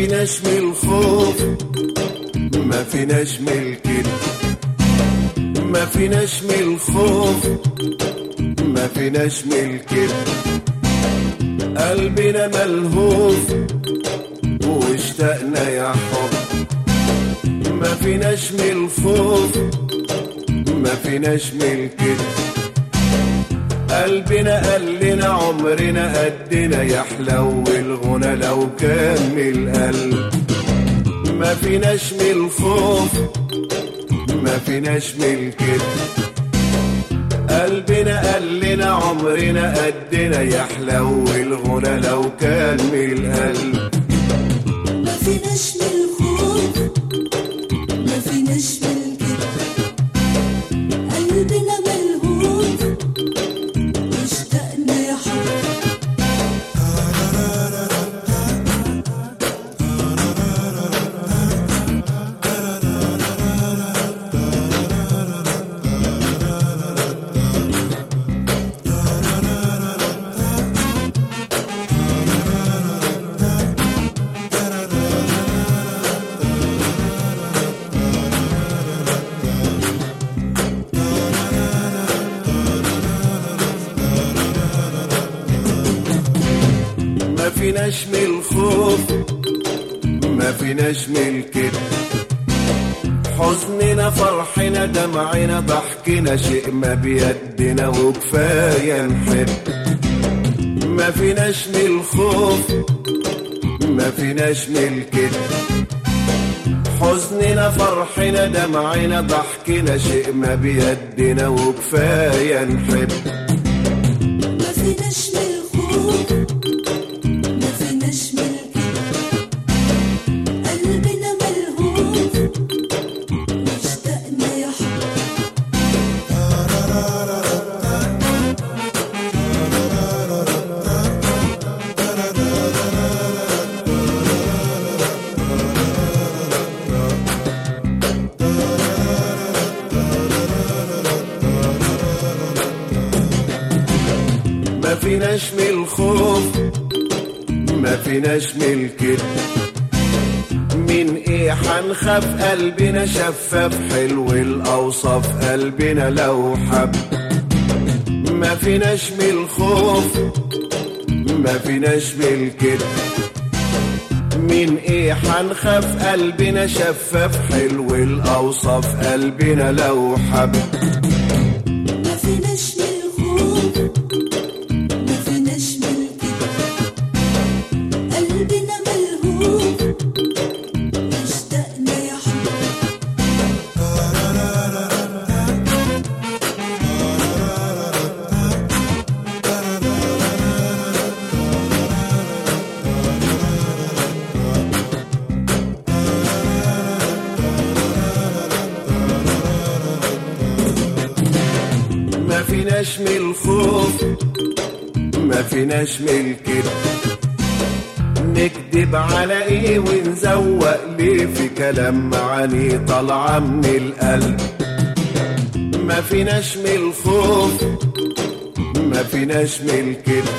فيناش من الخوف، ما فيناش من الكذب، ما فيناش من الخوف، ما فيناش من الكذب. قلبنا ملهوف واشتقنا يا حب، ما فيناش من الخوف، ما فيناش من الكذب. قلبنا قال لنا عمرنا قدنا يحلو الغنى لو كان من القلب. ما فيناش من الخوف، ما فيناش من الكذب. قلبنا قال لنا عمرنا قدنا يحلو الغنى لو كان من القلب. ما فيناش من الخوف، ما فيناش من الكذب. قلبنا ملهوف واشتقنا يا حب. ما فيناش من الخوف، ما فيناش من الكذب. حزننا فرحنا دمعنا ضحكنا شيء ما بيدنا وكفاية نحب. ما فيناش من الخوف، ما فيناش من الكذب. حزننا فرحنا دمعنا ضحكنا شيء ما بيدنا وكفاية نحب. ما فيناش من الخوف، ما فيناش من الكذب. قلبنا ملهوف واشتقنا يا حب. ما فيناش من الخوف، ما فيناش من الكذب. من ايه حنخاف قلبنا شفاف حلو الاوصاف قلبنا لو حب. ما فيناش من الخوف، ما فيناش من الكذب. من ايه حنخاف قلبنا شفاف حلو الاوصاف قلبنا لو حب. ما فيناش من الخوف، ما فيناش من الكذب. قلبنا ملهوف واشتقنا يا حب. ما فيناش من الخوف، ما فيناش من الكذب. نكدب على ايه ونزوق ليه في كلام معاني طالعه من القلب. ما فيناش من الخوف، ما فيناش من الكذب.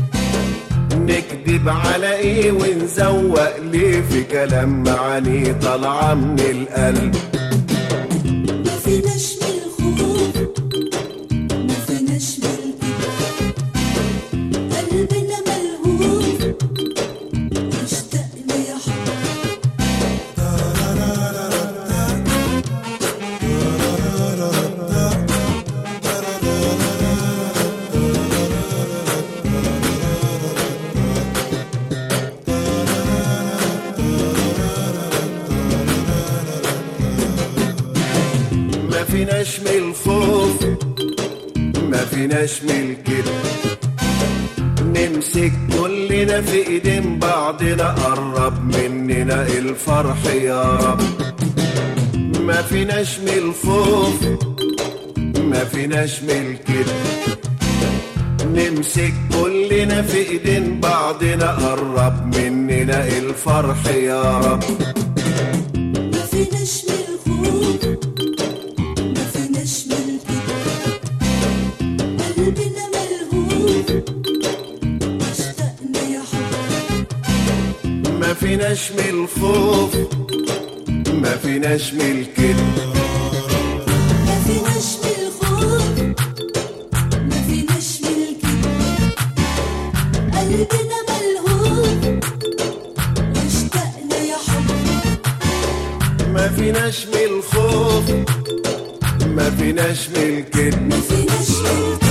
نكدب على ايه ونزوق ليه في كلام معاني طالعه من القلب. ما فيناش من الخوف، ما فيناش من الكذب. قلبنا ملهوف واشتقنا يا حب. ما فيناش من الخوف، ما فيناش من الكذب. نمسك كلنا في ايدين بعضنا قرب مننا الفرح يا رب. ما فيناش من الخوف، ما فيناش من الكذب. نمسك كلنا في ايدين بعضنا قرب مننا الفرح يا رب. ما فيناش من الخوف، ما فيناش من الكذب. قلبنا ملهوف واشتقنا يا حب. فيناش من الخوف ما فيناش من الكذب ما فيناش من الخوف ما فيناش من الكذب قلبنا ملهوف واشتقنا يا حب ما فيناش من الخوف ما فيناش من الكذب ما فيناش من الكذب